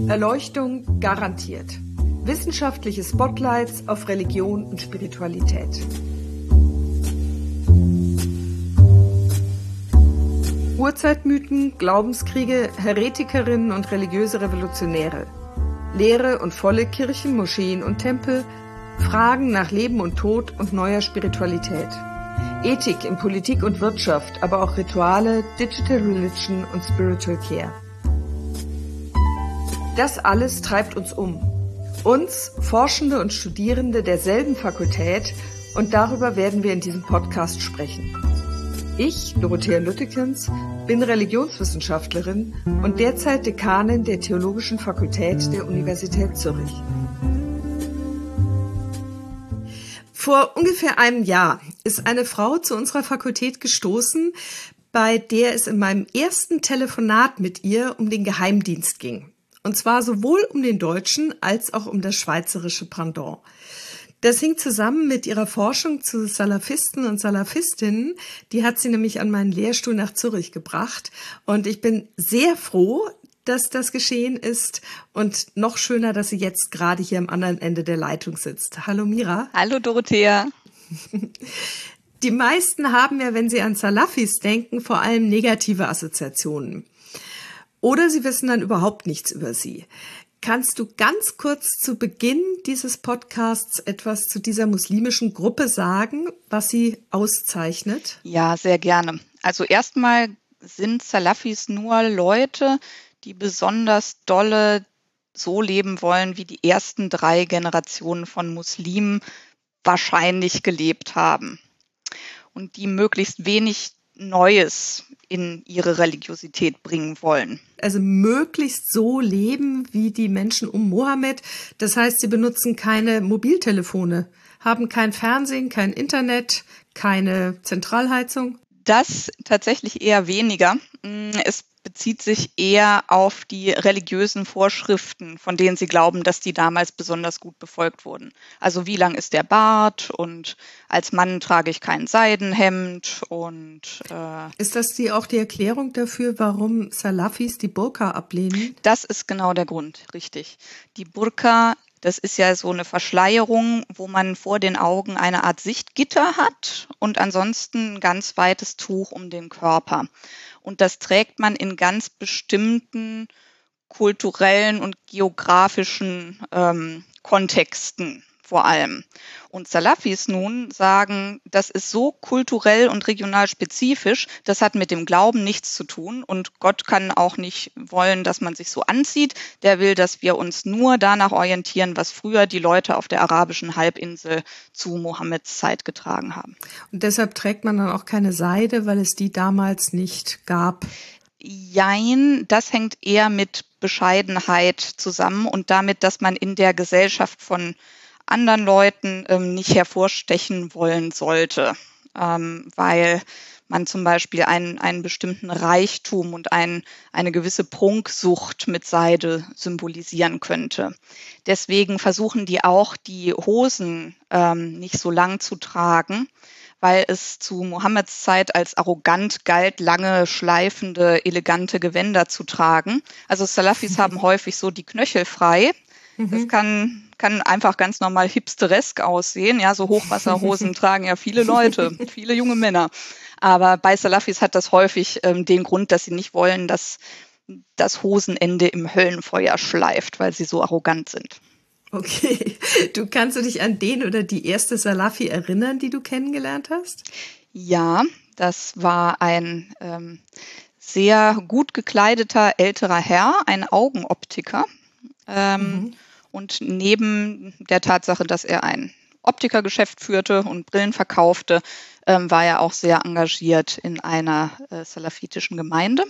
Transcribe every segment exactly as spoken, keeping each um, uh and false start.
Erleuchtung garantiert. Wissenschaftliche Spotlights auf Religion und Spiritualität. Urzeitmythen, Glaubenskriege, Heretikerinnen und religiöse Revolutionäre. Leere und volle Kirchen, Moscheen und Tempel. Fragen nach Leben und Tod und neuer Spiritualität. Ethik in Politik und Wirtschaft, aber auch Rituale, Digital Religion und Spiritual Care. Das alles treibt uns um. Uns, Forschende und Studierende derselben Fakultät, und darüber werden wir in diesem Podcast sprechen. Ich, Dorothea Lüttekens, bin Religionswissenschaftlerin und derzeit Dekanin der Theologischen Fakultät der Universität Zürich. Vor ungefähr einem Jahr ist eine Frau zu unserer Fakultät gestoßen, bei der es in meinem ersten Telefonat mit ihr um den Geheimdienst ging. Und zwar sowohl um den deutschen als auch um das schweizerische Pendant. Das hing zusammen mit ihrer Forschung zu Salafisten und Salafistinnen. Die hat sie nämlich an meinen Lehrstuhl nach Zürich gebracht. Und ich bin sehr froh, dass das geschehen ist. Und noch schöner, dass sie jetzt gerade hier am anderen Ende der Leitung sitzt. Hallo Mira. Hallo Dorothea. Die meisten haben ja, wenn sie an Salafis denken, vor allem negative Assoziationen. Oder sie wissen dann überhaupt nichts über sie. Kannst du ganz kurz zu Beginn dieses Podcasts etwas zu dieser muslimischen Gruppe sagen, was sie auszeichnet? Ja, sehr gerne. Also erstmal sind Salafis nur Leute, die besonders dolle so leben wollen, wie die ersten drei Generationen von Muslimen wahrscheinlich gelebt haben. Und die möglichst wenig Neues in ihre Religiosität bringen wollen. Also möglichst so leben wie die Menschen um Mohammed. Das heißt, sie benutzen keine Mobiltelefone, haben kein Fernsehen, kein Internet, keine Zentralheizung. Das tatsächlich eher weniger. Es bezieht sich eher auf die religiösen Vorschriften, von denen sie glauben, dass die damals besonders gut befolgt wurden. Also wie lang ist der Bart und als Mann trage ich kein Seidenhemd und äh, ist das die auch die Erklärung dafür, warum Salafis die Burka ablehnen? Das ist genau der Grund, richtig. Die Burka, das ist ja so eine Verschleierung, wo man vor den Augen eine Art Sichtgitter hat und ansonsten ein ganz weites Tuch um den Körper. Und das trägt man in ganz bestimmten kulturellen und geografischen ähm, Kontexten vor allem. Und Salafis nun sagen, das ist so kulturell und regional spezifisch, das hat mit dem Glauben nichts zu tun und Gott kann auch nicht wollen, dass man sich so anzieht. Der will, dass wir uns nur danach orientieren, was früher die Leute auf der arabischen Halbinsel zu Mohammeds Zeit getragen haben. Und deshalb trägt man dann auch keine Seide, weil es die damals nicht gab? Jein, das hängt eher mit Bescheidenheit zusammen und damit, dass man in der Gesellschaft von anderen Leuten ähm, nicht hervorstechen wollen sollte, ähm, weil man zum Beispiel einen, einen bestimmten Reichtum und ein, eine gewisse Prunksucht mit Seide symbolisieren könnte. Deswegen versuchen die auch, die Hosen ähm, nicht so lang zu tragen, weil es zu Mohammeds Zeit als arrogant galt, lange, schleifende, elegante Gewänder zu tragen. Also Salafis haben häufig so die Knöchel frei. Das kann, kann einfach ganz normal hipsteresk aussehen. Ja, so Hochwasserhosen tragen ja viele Leute, viele junge Männer. Aber bei Salafis hat das häufig ähm, den Grund, dass sie nicht wollen, dass das Hosenende im Höllenfeuer schleift, weil sie so arrogant sind. Okay. Du kannst du dich an den oder die erste Salafi erinnern, die du kennengelernt hast? Ja, das war ein ähm, sehr gut gekleideter älterer Herr, ein Augenoptiker. Ähm, mhm. Und neben der Tatsache, dass er ein Optikergeschäft führte und Brillen verkaufte, ähm, war er auch sehr engagiert in einer äh, salafitischen Gemeinde.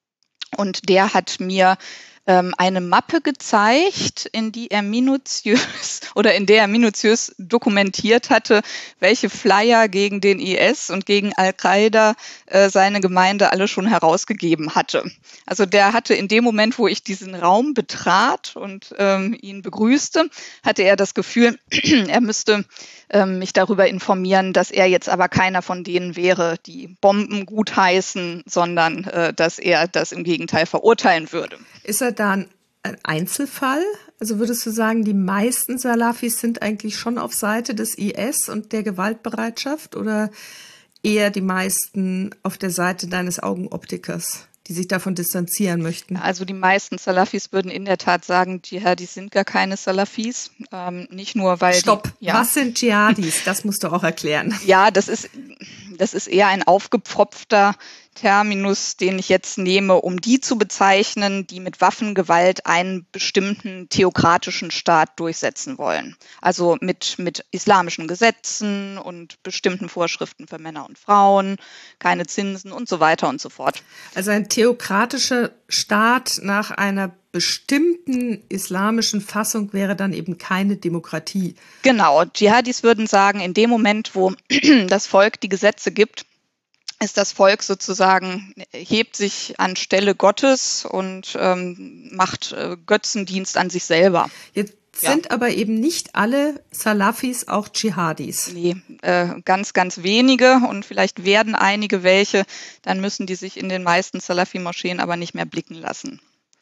Und der hat mir ähm, eine Mappe gezeigt, in die er minutiös oder in der er minutiös dokumentiert hatte, welche Flyer gegen den I S und gegen Al-Qaida äh, seine Gemeinde alle schon herausgegeben hatte. Also der hatte in dem Moment, wo ich diesen Raum betrat und ähm, ihn begrüßte, hatte er das Gefühl, er müsste ähm, mich darüber informieren, dass er jetzt aber keiner von denen wäre, die Bomben gutheißen, sondern äh, dass er das im Gegenteil verurteilen würde. Ist er da ein ein Einzelfall? Also würdest du sagen, die meisten Salafis sind eigentlich schon auf Seite des I S und der Gewaltbereitschaft oder eher die meisten auf der Seite deines Augenoptikers, die sich davon distanzieren möchten? Also die meisten Salafis würden in der Tat sagen, Dschihadis sind gar keine Salafis. Ähm, nicht nur, weil Stopp, die, ja. Was sind Dschihadis? Das musst du auch erklären. Ja, das ist, das ist eher ein aufgepfropfter Terminus, den ich jetzt nehme, um die zu bezeichnen, die mit Waffengewalt einen bestimmten theokratischen Staat durchsetzen wollen. Also mit, mit islamischen Gesetzen und bestimmten Vorschriften für Männer und Frauen, keine Zinsen und so weiter und so fort. Also ein theokratischer Staat nach einer bestimmten islamischen Fassung wäre dann eben keine Demokratie. Genau, Dschihadis würden sagen, in dem Moment, wo das Volk die Gesetze gibt, ist das Volk sozusagen, hebt sich an Stelle Gottes und ähm, macht äh, Götzendienst an sich selber. Jetzt sind ja. aber eben nicht alle Salafis auch Dschihadis. Nee, äh, ganz, ganz wenige und vielleicht werden einige welche, dann müssen die sich in den meisten Salafi-Moscheen aber nicht mehr blicken lassen.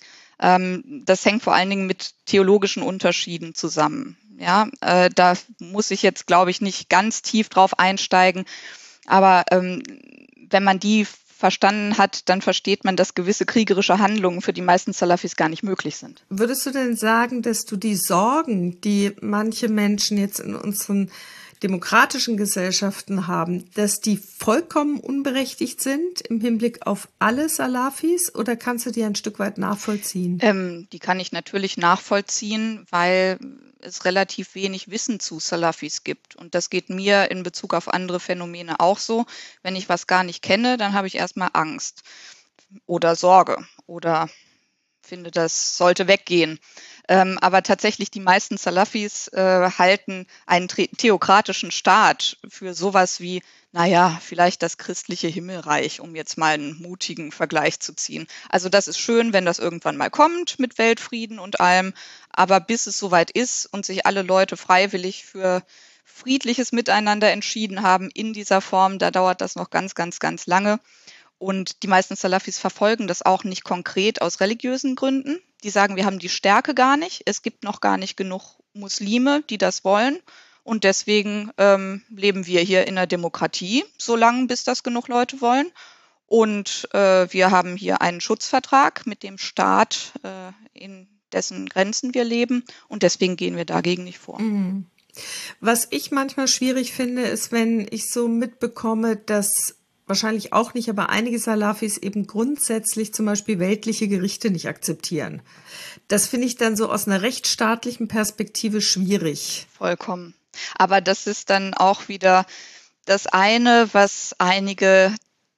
Ähm, das hängt vor allen Dingen mit theologischen Unterschieden zusammen. Ja, äh, da muss ich jetzt, glaube ich, nicht ganz tief drauf einsteigen, aber ähm, wenn man die verstanden hat, dann versteht man, dass gewisse kriegerische Handlungen für die meisten Salafis gar nicht möglich sind. Würdest du denn sagen, dass du die Sorgen, die manche Menschen jetzt in unseren demokratischen Gesellschaften haben, dass die vollkommen unberechtigt sind im Hinblick auf alle Salafis, oder kannst du die ein Stück weit nachvollziehen? Ähm, die kann ich natürlich nachvollziehen, weil es relativ wenig Wissen zu Salafis gibt. Und das geht mir in Bezug auf andere Phänomene auch so. Wenn ich was gar nicht kenne, dann habe ich erstmal Angst oder Sorge oder finde, das sollte weggehen. Ähm, aber tatsächlich die meisten Salafis äh, halten einen theokratischen Staat für sowas wie, naja, vielleicht das christliche Himmelreich, um jetzt mal einen mutigen Vergleich zu ziehen. Also das ist schön, wenn das irgendwann mal kommt mit Weltfrieden und allem, aber bis es soweit ist und sich alle Leute freiwillig für friedliches Miteinander entschieden haben in dieser Form, da dauert das noch ganz, ganz, ganz lange. Und die meisten Salafis verfolgen das auch nicht konkret aus religiösen Gründen. Die sagen, wir haben die Stärke gar nicht. Es gibt noch gar nicht genug Muslime, die das wollen. Und deswegen ähm, leben wir hier in der Demokratie, solange bis das genug Leute wollen. Und äh, wir haben hier einen Schutzvertrag mit dem Staat, äh, in dessen Grenzen wir leben. Und deswegen gehen wir dagegen nicht vor. Mhm. Was ich manchmal schwierig finde, ist, wenn ich so mitbekomme, dass wahrscheinlich auch nicht, aber einige Salafis eben grundsätzlich zum Beispiel weltliche Gerichte nicht akzeptieren. Das finde ich dann so aus einer rechtsstaatlichen Perspektive schwierig. Vollkommen. Aber das ist dann auch wieder das eine, was einige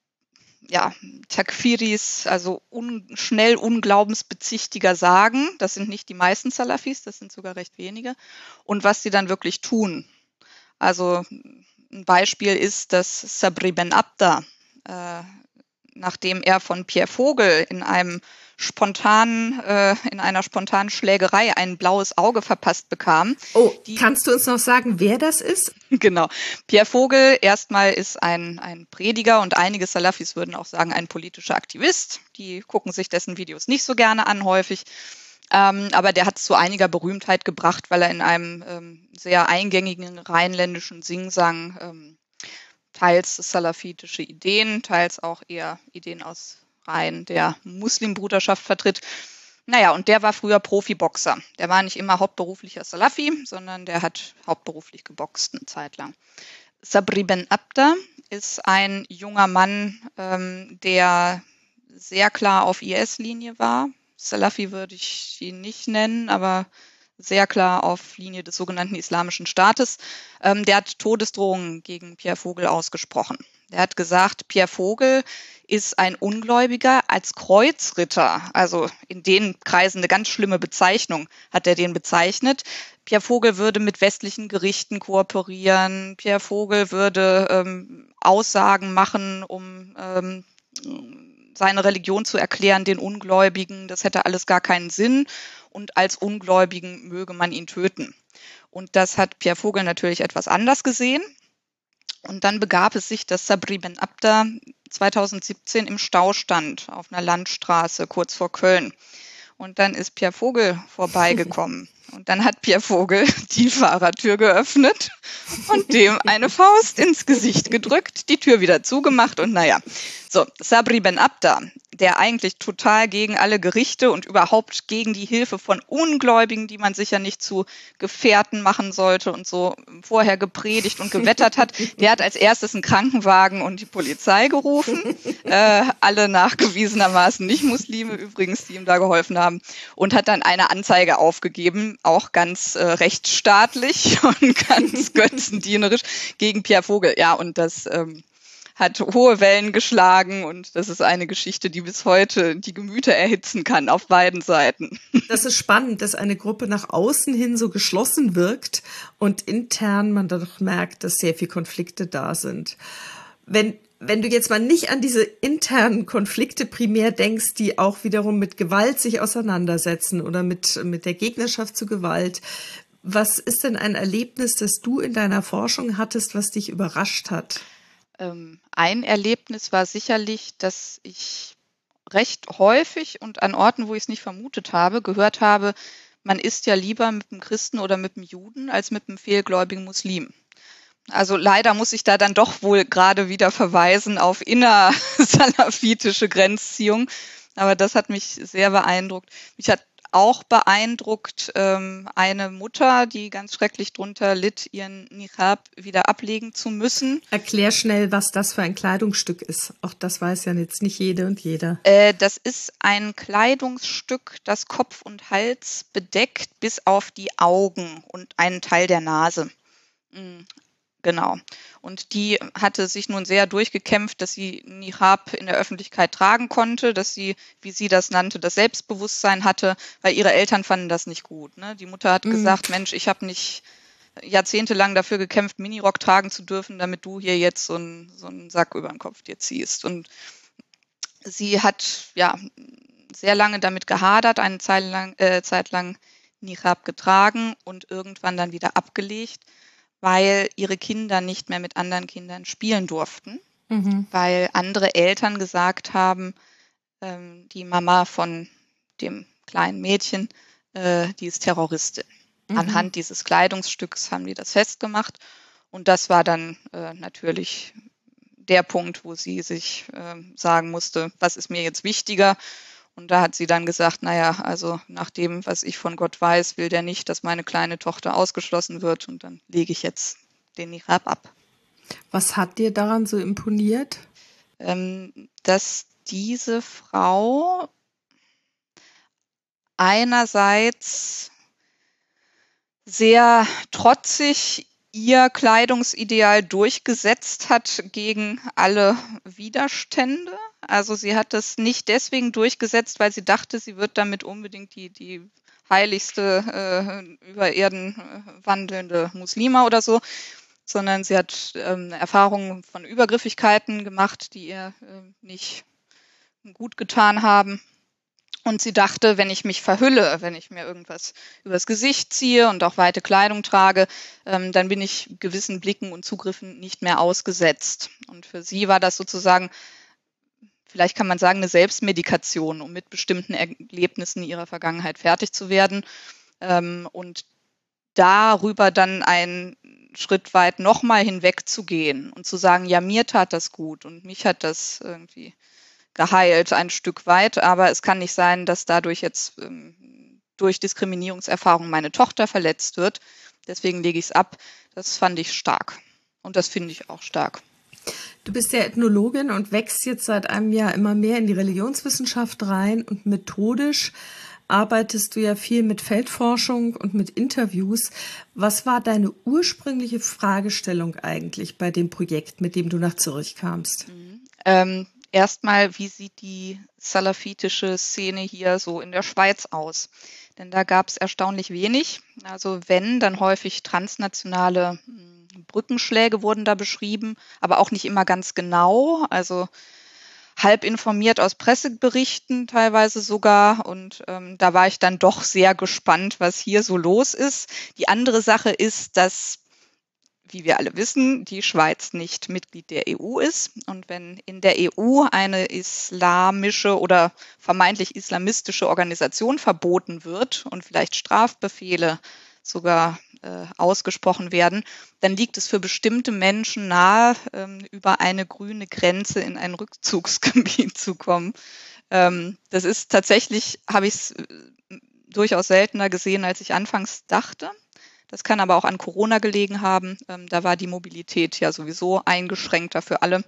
ja, Takfiris, also un, schnell Unglaubensbezichtiger sagen. Das sind nicht die meisten Salafis, das sind sogar recht wenige. Und was sie dann wirklich tun. Also ein Beispiel ist, dass Sabri Ben Abda, äh, nachdem er von Pierre Vogel in einem spontanen, äh, in einer spontanen Schlägerei ein blaues Auge verpasst bekam. Oh, die, kannst du uns noch sagen, wer das ist? Genau. Pierre Vogel erstmal ist ein, ein Prediger und einige Salafis würden auch sagen, ein politischer Aktivist. Die gucken sich dessen Videos nicht so gerne an häufig. Ähm, aber der hat es zu einiger Berühmtheit gebracht, weil er in einem ähm, sehr eingängigen rheinländischen Singsang ähm, teils salafitische Ideen, teils auch eher Ideen aus Reihen der Muslimbruderschaft vertritt. Naja, und der war früher Profiboxer. Der war nicht immer hauptberuflicher Salafi, sondern der hat hauptberuflich geboxt eine Zeit lang. Sabri Ben Abda ist ein junger Mann, ähm, der sehr klar auf I S-Linie war. Salafi würde ich ihn nicht nennen, aber sehr klar auf Linie des sogenannten Islamischen Staates. Ähm, der hat Todesdrohungen gegen Pierre Vogel ausgesprochen. Der hat gesagt, Pierre Vogel ist ein Ungläubiger als Kreuzritter. Also in den Kreisen eine ganz schlimme Bezeichnung hat er den bezeichnet. Pierre Vogel würde mit westlichen Gerichten kooperieren. Pierre Vogel würde ähm, Aussagen machen, um ähm, seine Religion zu erklären, den Ungläubigen. Das hätte alles gar keinen Sinn. Und als Ungläubigen möge man ihn töten. Und das hat Pierre Vogel natürlich etwas anders gesehen. Und dann begab es sich, dass Sabri Ben Abda zweitausendsiebzehn im Stau stand auf einer Landstraße kurz vor Köln. Und dann ist Pierre Vogel vorbeigekommen. Und dann hat Pierre Vogel die Fahrertür geöffnet und dem eine Faust ins Gesicht gedrückt, die Tür wieder zugemacht und naja. So, Sabri Ben Abda, der eigentlich total gegen alle Gerichte und überhaupt gegen die Hilfe von Ungläubigen, die man sicher nicht zu Gefährten machen sollte und so vorher gepredigt und gewettert hat, der hat als erstes einen Krankenwagen und die Polizei gerufen. Äh, alle nachgewiesenermaßen Nicht-Muslime übrigens, die ihm da geholfen haben, und hat dann eine Anzeige aufgegeben, auch ganz äh, rechtsstaatlich und ganz götzendienerisch gegen Pierre Vogel. Ja, und das ähm, hat hohe Wellen geschlagen und das ist eine Geschichte, die bis heute die Gemüter erhitzen kann auf beiden Seiten. Das ist spannend, dass eine Gruppe nach außen hin so geschlossen wirkt und intern man dann doch merkt, dass sehr viele Konflikte da sind. Wenn Wenn du jetzt mal nicht an diese internen Konflikte primär denkst, die auch wiederum mit Gewalt sich auseinandersetzen oder mit, mit der Gegnerschaft zu Gewalt, was ist denn ein Erlebnis, das du in deiner Forschung hattest, was dich überrascht hat? Ähm, ein Erlebnis war sicherlich, dass ich recht häufig und an Orten, wo ich es nicht vermutet habe, gehört habe, man isst ja lieber mit einem Christen oder mit einem Juden als mit einem fehlgläubigen Muslim. Also leider muss ich da dann doch wohl gerade wieder verweisen auf innersalafitische Grenzziehung. Aber das hat mich sehr beeindruckt. Mich hat auch beeindruckt ähm, eine Mutter, die ganz schrecklich drunter litt, ihren Niqab wieder ablegen zu müssen. Erklär schnell, was das für ein Kleidungsstück ist. Auch das weiß ja jetzt nicht jede und jeder. Äh, das ist ein Kleidungsstück, das Kopf und Hals bedeckt bis auf die Augen und einen Teil der Nase. Mhm. Genau. Und die hatte sich nun sehr durchgekämpft, dass sie Niqab in der Öffentlichkeit tragen konnte, dass sie, wie sie das nannte, das Selbstbewusstsein hatte, weil ihre Eltern fanden das nicht gut. Ne? Die Mutter hat mhm. gesagt, Mensch, ich habe nicht jahrzehntelang dafür gekämpft, Minirock tragen zu dürfen, damit du hier jetzt so einen, so einen Sack über den Kopf dir ziehst. Und sie hat ja sehr lange damit gehadert, eine Zeit lang, äh, Zeit lang Niqab getragen und irgendwann dann wieder abgelegt, weil ihre Kinder nicht mehr mit anderen Kindern spielen durften, mhm. weil andere Eltern gesagt haben, ähm, die Mama von dem kleinen Mädchen, äh, die ist Terroristin. Mhm. Anhand dieses Kleidungsstücks haben die das festgemacht und das war dann äh, natürlich der Punkt, wo sie sich äh, sagen musste, was ist mir jetzt wichtiger? Und da hat sie dann gesagt, naja, also nach dem, was ich von Gott weiß, will der nicht, dass meine kleine Tochter ausgeschlossen wird. Und dann lege ich jetzt den Niqab ab. Was hat dir daran so imponiert? Ähm, dass diese Frau einerseits sehr trotzig ihr Kleidungsideal durchgesetzt hat gegen alle Widerstände. Also sie hat das nicht deswegen durchgesetzt, weil sie dachte, sie wird damit unbedingt die, die heiligste äh, über Erden äh, wandelnde Muslima oder so, sondern sie hat ähm, Erfahrungen von Übergriffigkeiten gemacht, die ihr äh, nicht gut getan haben. Und sie dachte, wenn ich mich verhülle, wenn ich mir irgendwas übers Gesicht ziehe und auch weite Kleidung trage, ähm, dann bin ich gewissen Blicken und Zugriffen nicht mehr ausgesetzt. Und für sie war das sozusagen, vielleicht kann man sagen, eine Selbstmedikation, um mit bestimmten Erlebnissen ihrer Vergangenheit fertig zu werden. Ähm, und darüber dann einen Schritt weit nochmal hinwegzugehen und zu sagen, ja, mir tat das gut und mich hat das irgendwie geheilt ein Stück weit, aber es kann nicht sein, dass dadurch jetzt ähm, durch Diskriminierungserfahrung meine Tochter verletzt wird. Deswegen lege ich es ab. Das fand ich stark und das finde ich auch stark. Du bist ja Ethnologin und wächst jetzt seit einem Jahr immer mehr in die Religionswissenschaft rein und methodisch arbeitest du ja viel mit Feldforschung und mit Interviews. Was war deine ursprüngliche Fragestellung eigentlich bei dem Projekt, mit dem du nach Zürich kamst? Mhm. Ähm, Erstmal, wie sieht die salafitische Szene hier so in der Schweiz aus? Denn da gab es erstaunlich wenig. Also wenn, dann häufig transnationale Brückenschläge wurden da beschrieben, aber auch nicht immer ganz genau. Also halb informiert aus Presseberichten teilweise sogar. Und ähm, da war ich dann doch sehr gespannt, was hier so los ist. Die andere Sache ist, dass wie wir alle wissen, die Schweiz nicht Mitglied der E U ist. Und wenn in der E U eine islamische oder vermeintlich islamistische Organisation verboten wird und vielleicht Strafbefehle sogar äh, ausgesprochen werden, dann liegt es für bestimmte Menschen nahe, ähm, über eine grüne Grenze in ein Rückzugsgebiet zu kommen. Ähm, das ist tatsächlich, habe ich es durchaus seltener gesehen, als ich anfangs dachte. Das kann aber auch an Corona gelegen haben. Ähm, da war die Mobilität ja sowieso eingeschränkter für alle.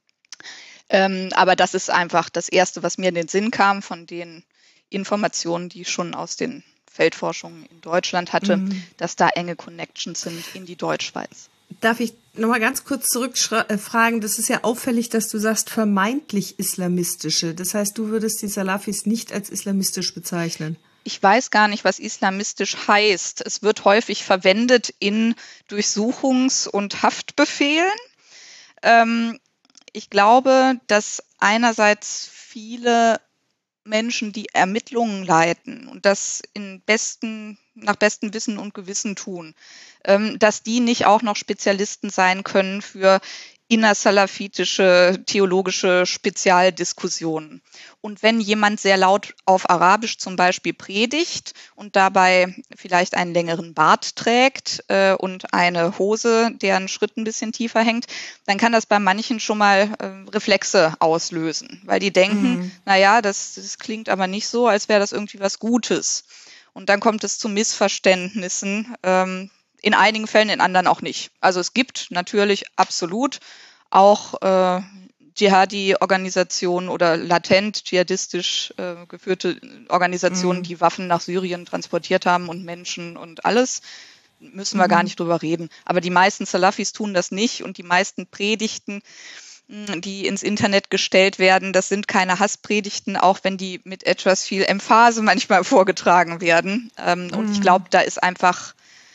Ähm, aber das ist einfach das Erste, was mir in den Sinn kam von den Informationen, die ich schon aus den Feldforschungen in Deutschland hatte, mhm. dass da enge Connections sind in die Deutschschweiz. Darf ich nochmal ganz kurz zurückfragen? Das ist ja auffällig, dass du sagst vermeintlich islamistische. Das heißt, du würdest die Salafis nicht als islamistisch bezeichnen? Ich weiß gar nicht, was islamistisch heißt. Es wird häufig verwendet in Durchsuchungs- und Haftbefehlen. Ähm, ich glaube, dass einerseits viele Menschen, die Ermittlungen leiten und das in besten, nach bestem Wissen und Gewissen tun, ähm, dass die nicht auch noch Spezialisten sein können für innersalafitische theologische Spezialdiskussionen. Und wenn jemand sehr laut auf Arabisch zum Beispiel predigt und dabei vielleicht einen längeren Bart trägt äh, und eine Hose, deren Schritt ein bisschen tiefer hängt, dann kann das bei manchen schon mal äh, Reflexe auslösen, weil die denken, mhm. naja, das, das klingt aber nicht so, als wäre das irgendwie was Gutes. Und dann kommt es zu Missverständnissen, ähm, in einigen Fällen, in anderen auch nicht. Also es gibt natürlich absolut auch äh, Dschihadi-Organisationen oder latent dschihadistisch äh, geführte Organisationen, mhm. die Waffen nach Syrien transportiert haben und Menschen und alles. Müssen wir mhm. gar nicht drüber reden. Aber die meisten Salafis tun das nicht und die meisten Predigten, die ins Internet gestellt werden, das sind keine Hasspredigten, auch wenn die mit etwas viel Emphase manchmal vorgetragen werden. Ähm, mhm. Und ich glaube, da ist einfach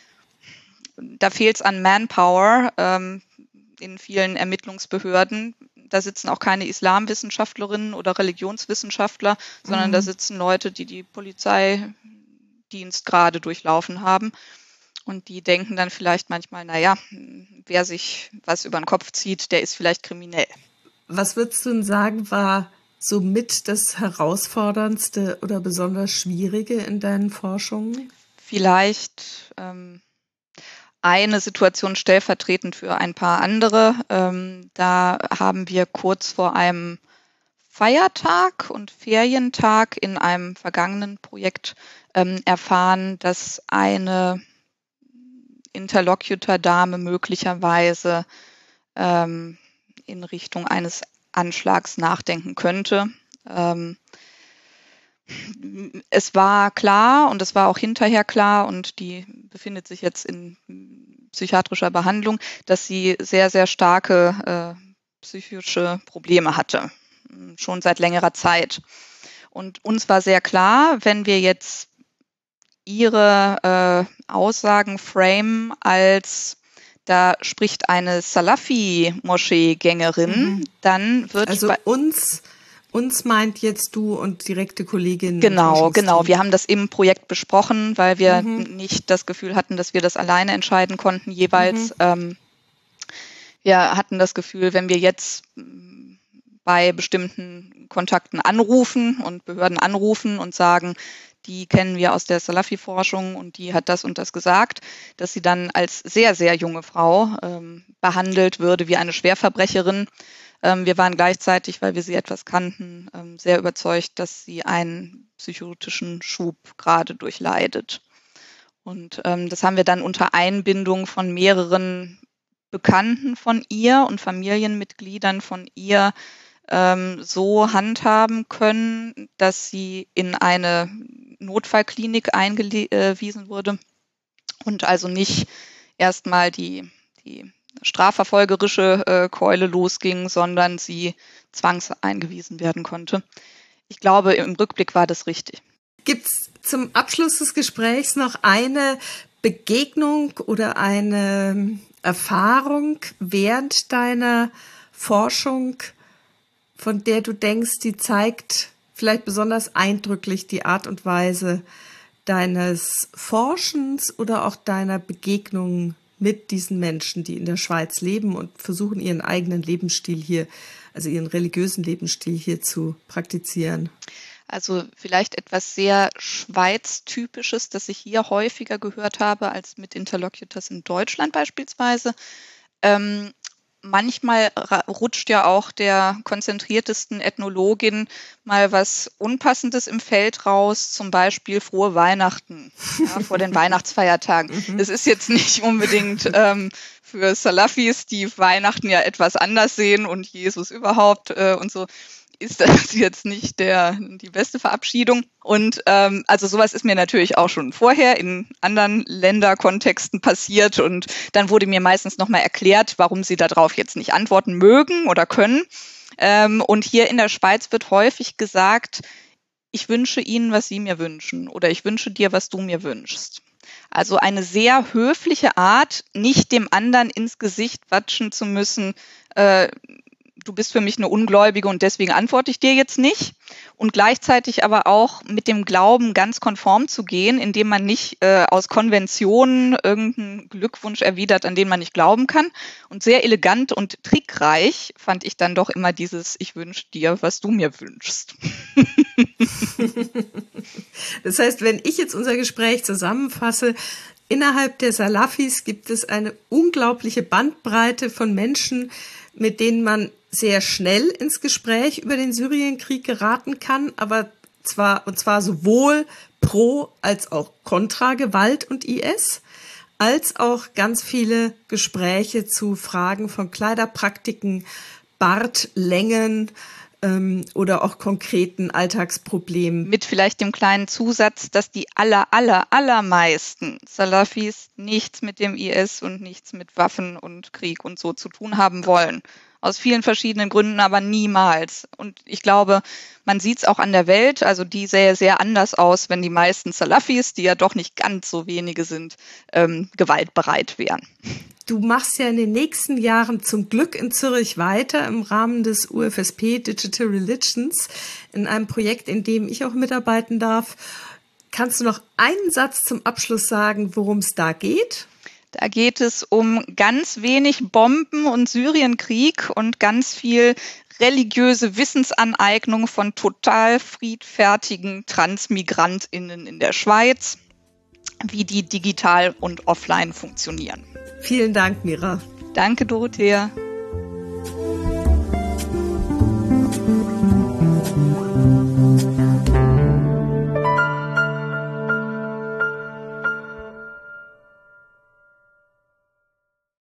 Da fehlt es an Manpower ähm, in vielen Ermittlungsbehörden. Da sitzen auch keine Islamwissenschaftlerinnen oder Religionswissenschaftler, sondern mhm. da sitzen Leute, die die Polizeidienst gerade durchlaufen haben. Und die denken dann vielleicht manchmal, naja, wer sich was über den Kopf zieht, der ist vielleicht kriminell. Was würdest du denn sagen, war somit das Herausforderndste oder besonders Schwierige in deinen Forschungen? Vielleicht ähm, eine Situation stellvertretend für ein paar andere. Ähm, da haben wir kurz vor einem Feiertag und Ferientag in einem vergangenen Projekt ähm, erfahren, dass eine Interlocutor-Dame möglicherweise ähm, in Richtung eines Anschlags nachdenken könnte. Ähm, Es war klar und es war auch hinterher klar und die befindet sich jetzt in psychiatrischer Behandlung, dass sie sehr, sehr starke äh, psychische Probleme hatte, schon seit längerer Zeit. Und uns war sehr klar, wenn wir jetzt ihre äh, Aussagen framen als da spricht eine Salafi-Moschee-Gängerin, mhm. dann wird... Also uns... Uns meint jetzt du und direkte Kolleginnen. Genau, genau. Wir haben das im Projekt besprochen, weil wir mhm. nicht das Gefühl hatten, dass wir das alleine entscheiden konnten jeweils. Mhm. Ähm, wir hatten das Gefühl, wenn wir jetzt bei bestimmten Kontakten anrufen und Behörden anrufen und sagen, die kennen wir aus der Salafi-Forschung und die hat das und das gesagt, dass sie dann als sehr, sehr junge Frau ähm, behandelt würde wie eine Schwerverbrecherin. Wir waren gleichzeitig, weil wir sie etwas kannten, sehr überzeugt, dass sie einen psychotischen Schub gerade durchleidet. Und ähm, das haben wir dann unter Einbindung von mehreren Bekannten von ihr und Familienmitgliedern von ihr ähm, so handhaben können, dass sie in eine Notfallklinik eingewiesen wurde und also nicht erstmal die, die strafverfolgerische äh, Keule losging, sondern sie zwangseingewiesen werden konnte. Ich glaube, im Rückblick war das richtig. Gibt's zum Abschluss des Gesprächs noch eine Begegnung oder eine Erfahrung während deiner Forschung, von der du denkst, die zeigt vielleicht besonders eindrücklich die Art und Weise deines Forschens oder auch deiner Begegnungen mit diesen Menschen, die in der Schweiz leben und versuchen, ihren eigenen Lebensstil hier, also ihren religiösen Lebensstil hier zu praktizieren? Also vielleicht etwas sehr Schweiz-typisches, das ich hier häufiger gehört habe als mit Interlocutors in Deutschland beispielsweise. Ähm, manchmal ra- rutscht ja auch der konzentriertesten Ethnologin mal was Unpassendes im Feld raus, zum Beispiel frohe Weihnachten, ja, vor den Weihnachtsfeiertagen. Es ist jetzt nicht unbedingt ähm, für Salafis, die Weihnachten ja etwas anders sehen und Jesus überhaupt äh, und so, ist das jetzt nicht der, die beste Verabschiedung. Und ähm, also sowas ist mir natürlich auch schon vorher in anderen Länderkontexten passiert. Und dann wurde mir meistens nochmal erklärt, warum sie darauf jetzt nicht antworten mögen oder können. Ähm, und hier in der Schweiz wird häufig gesagt, ich wünsche Ihnen, was Sie mir wünschen. Oder ich wünsche dir, was du mir wünschst. Also eine sehr höfliche Art, nicht dem anderen ins Gesicht watschen zu müssen, äh, du bist für mich eine Ungläubige und deswegen antworte ich dir jetzt nicht. Und gleichzeitig aber auch mit dem Glauben ganz konform zu gehen, indem man nicht äh, aus Konventionen irgendeinen Glückwunsch erwidert, an den man nicht glauben kann. Und sehr elegant und trickreich fand ich dann doch immer dieses Ich wünsche dir, was du mir wünschst. Das heißt, wenn ich jetzt unser Gespräch zusammenfasse, innerhalb der Salafis gibt es eine unglaubliche Bandbreite von Menschen, mit denen man sehr schnell ins Gespräch über den Syrienkrieg geraten kann, aber zwar, und zwar sowohl pro als auch kontra Gewalt und I S, als auch ganz viele Gespräche zu Fragen von Kleiderpraktiken, Bartlängen ähm, oder auch konkreten Alltagsproblemen. Mit vielleicht dem kleinen Zusatz, dass die aller, aller, allermeisten Salafis nichts mit dem I S und nichts mit Waffen und Krieg und so zu tun haben wollen. Aus vielen verschiedenen Gründen, aber niemals. Und ich glaube, man sieht es auch an der Welt, also die sähe sehr anders aus, wenn die meisten Salafis, die ja doch nicht ganz so wenige sind, ähm, gewaltbereit wären. Du machst ja in den nächsten Jahren zum Glück in Zürich weiter im Rahmen des U F S P Digital Religions, in einem Projekt, in dem ich auch mitarbeiten darf. Kannst du noch einen Satz zum Abschluss sagen, worum es da geht? Da geht es um ganz wenig Bomben und Syrienkrieg und ganz viel religiöse Wissensaneignung von total friedfertigen TransmigrantInnen in der Schweiz, wie die digital und offline funktionieren. Vielen Dank, Mira. Danke, Dorothea.